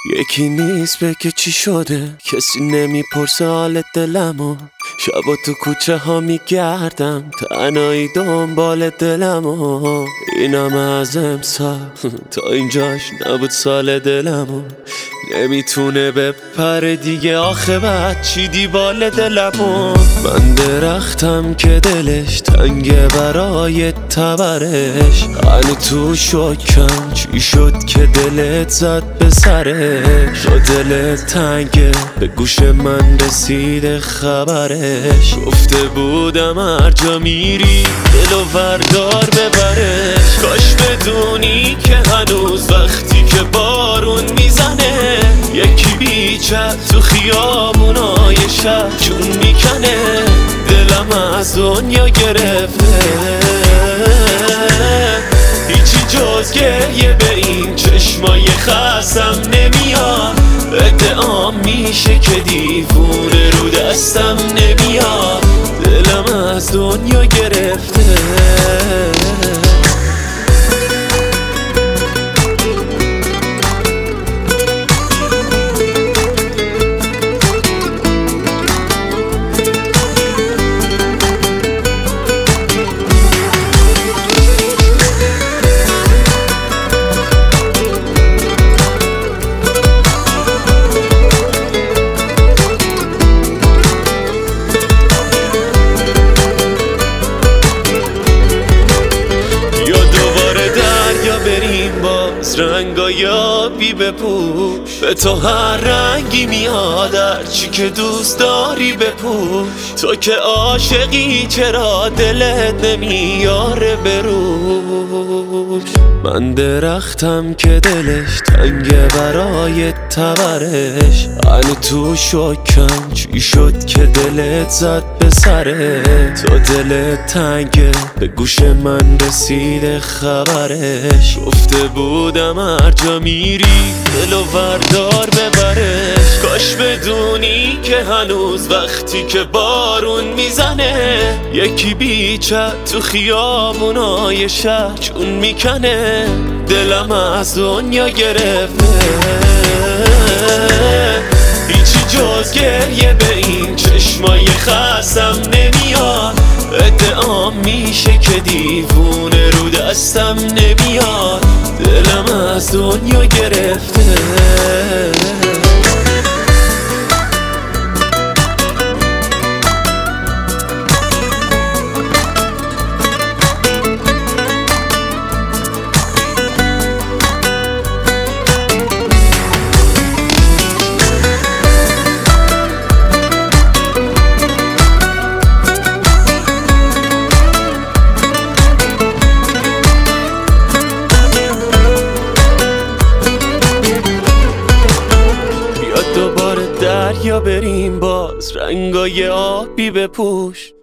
یکی نیست بگه چی شده، کسی نمیپرسه حال دلمو. شبا تو کوچه ها میگردم، تنهایی دنبال دلمو. اینم از امسال تا اینجاش نبود سال دلمو. نمیتونه بپره دیگه، آخه بعد چی دی بال دلمو. من درختم که دلش تنگه برای تبرش. هنو تو شکم چی شد که دلت زد به سرش. تو دلت تنگه به گوش من رسیده خبرش. گفته بودم هر جا میری دلو وردار ببرش. کاش بدونی که هنوز وقتی که بارون میزنه یکی بیچه تو خیابونای شهر جون میکنه. دلم از دنیا گرفته، هیچی جز گریه به این چشمای خستم نمیاد. ادعام میشه که دیوونه رو دستم نمیاد. دلم از دنیا گرفته. رنگای آبی بپوش، به تو هر رنگی میاد، هرچی که دوست داری بپوش. تو که عاشقی چرا دلت نمیاره بروش. من درختم که دلش تنگه برای تبرش. هنو تو شکم چی شد که دلت زد به سره. تو دلت تنگه به گوش من رسیده خبرش. گفته بودم هر جا میری دلو وردار ببرش. کاش بدونی که هنوز وقتی که بارون میزنه یکی بیچه تو خیابونای شهر جون میکنه. دلم از دنیا گرفته، هیچی جز گریه به این چشمای خستم نمیاد. ادعام میشه که دیوونه رو دستم نمیاد. دلم از دنیا گرفته. دوباره دریا بریم باز، رنگای آبی بپوش.